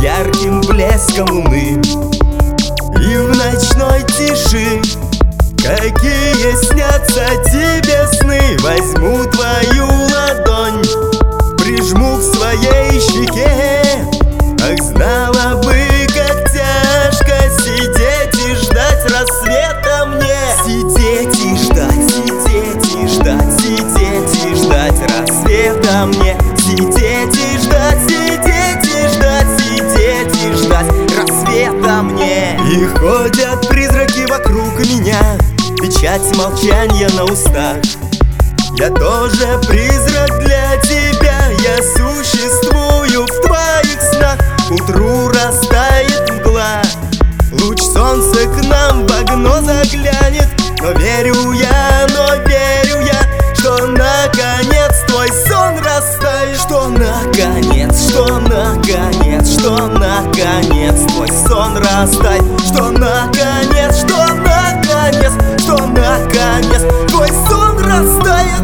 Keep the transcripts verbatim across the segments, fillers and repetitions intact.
ярким блеском луны. И в ночной тиши какие снятся тебе сны. Возьму твою ладонь, прижму к своей щеке. Ах, знала бы, как тяжко сидеть и ждать рассвета мне. Сидеть и ждать, сидеть и ждать, сидеть и ждать рассвета мне. Сидеть и ждать, сидеть и ждать, сидеть и ждать рассвета мне. И ходят призраки вокруг меня, печать молчания на устах. Я тоже призрак для тебя, я существую в твоих снах. К утру растает мгла, луч солнца к нам в окно заглянет. Но верю я, но верю я, что наконец твой сон растает. Что наконец, что наконец, что наконец твой сон растает. Что наконец, что наконец, что наконец твой сон растает.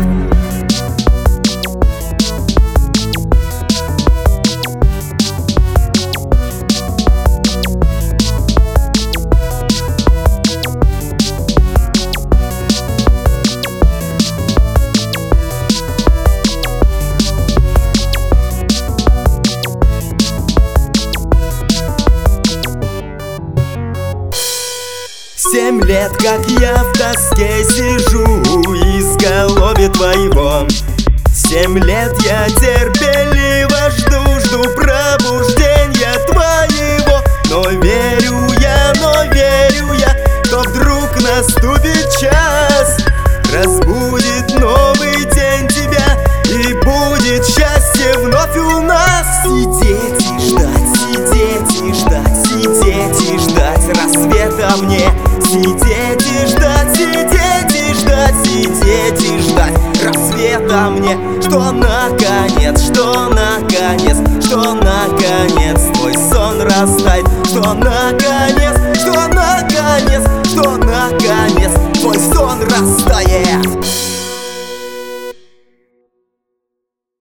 Семь лет, как я в тоске сижу изголовья твоего. Семь лет я терпеливо жду, жду пробуждения твоего. Но верю я, но верю я, что вдруг наступит час, разбудит новый день тебя, и будет счастье вновь у нас. Сидеть и ждать, сидеть и ждать, сидеть и ждать рассвета мне. Сидеть и ждать, сидеть и ждать, сидеть и ждать рассвета мне. Что наконец, что наконец, что наконец твой сон растает. Что наконец, что наконец, что наконец твой сон растает.